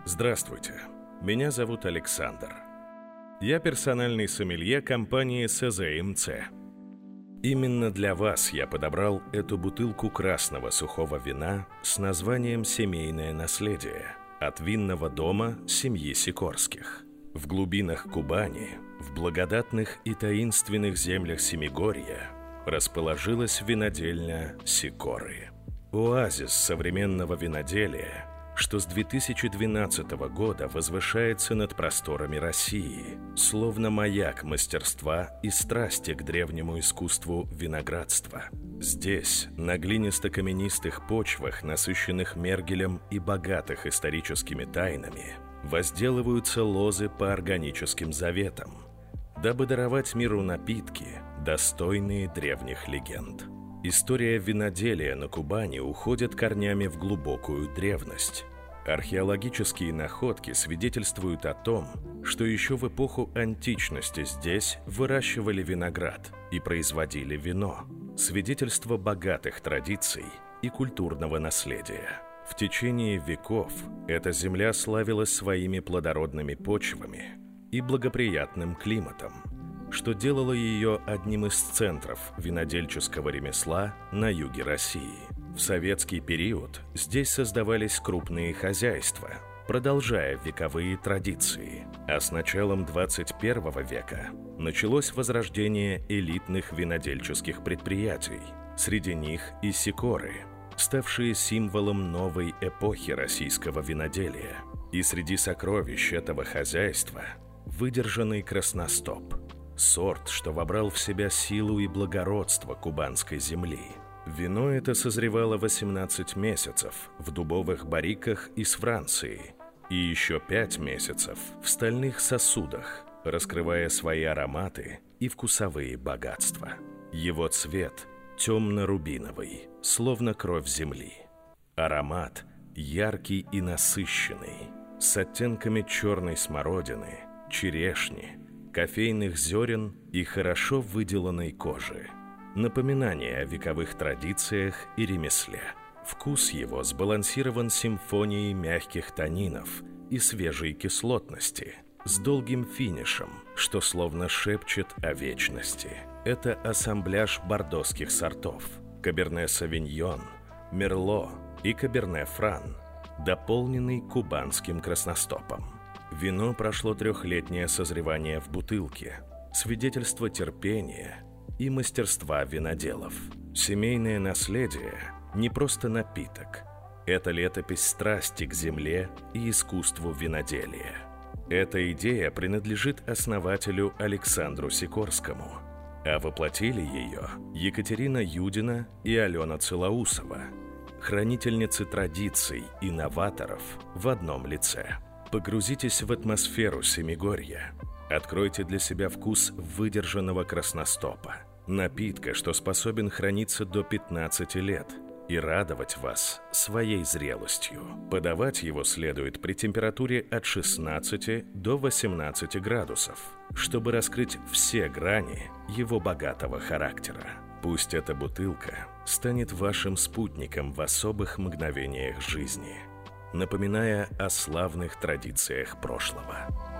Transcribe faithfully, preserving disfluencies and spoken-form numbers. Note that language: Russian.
Здравствуйте, меня зовут Александр. Я персональный сомелье компании эс зэ эм цэ. Именно для вас я подобрал эту бутылку красного сухого вина с названием «Семейное наследие» от винного дома семьи Сикорских. В глубинах Кубани, в благодатных и таинственных землях Семигорья расположилась винодельня Сикоры. Оазис современного виноделия, что с две тысячи двенадцатого года возвышается над просторами России, словно маяк мастерства и страсти к древнему искусству виноградства. Здесь, на глинисто-каменистых почвах, насыщенных мергелем и богатых историческими тайнами, возделываются лозы по органическим заветам, дабы даровать миру напитки, достойные древних легенд. История виноделия на Кубани уходит корнями в глубокую древность. Археологические находки свидетельствуют о том, что еще в эпоху античности здесь выращивали виноград и производили вино, свидетельство богатых традиций и культурного наследия. В течение веков эта земля славилась своими плодородными почвами и благоприятным климатом, что делало ее одним из центров винодельческого ремесла на юге России. В советский период здесь создавались крупные хозяйства, продолжая вековые традиции. А с началом двадцать первого века началось возрождение элитных винодельческих предприятий. Среди них и Сикоры, ставшие символом новой эпохи российского виноделия. И среди сокровищ этого хозяйства выдержанный красностоп. Сорт, что вобрал в себя силу и благородство кубанской земли. Вино это созревало восемнадцать месяцев в дубовых барриках из Франции и еще пять месяцев в стальных сосудах, раскрывая свои ароматы и вкусовые богатства. Его цвет темно-рубиновый, словно кровь земли. Аромат яркий и насыщенный, с оттенками черной смородины, черешни, кофейных зерен и хорошо выделанной кожи. Напоминание о вековых традициях и ремесле. Вкус его сбалансирован симфонией мягких танинов и свежей кислотности, с долгим финишем, что словно шепчет о вечности. Это ассамбляж бордоских сортов – Каберне-Савиньон, Мерло и Каберне-Фран, дополненный кубанским красностопом. Вино прошло трехлетнее созревание в бутылке, свидетельство терпения и мастерства виноделов. Семейное наследие – не просто напиток. Это летопись страсти к земле и искусству виноделия. Эта идея принадлежит основателю Александру Сикорскому, а воплотили ее Екатерина Юдина и Алена Целоусова, хранительницы традиций и новаторов в одном лице. Погрузитесь в атмосферу Семигорья. Откройте для себя вкус выдержанного красностопа, напитка, что способен храниться до пятнадцати лет и радовать вас своей зрелостью. Подавать его следует при температуре от шестнадцати до восемнадцати градусов, чтобы раскрыть все грани его богатого характера. Пусть эта бутылка станет вашим спутником в особых мгновениях жизни, напоминая о славных традициях прошлого.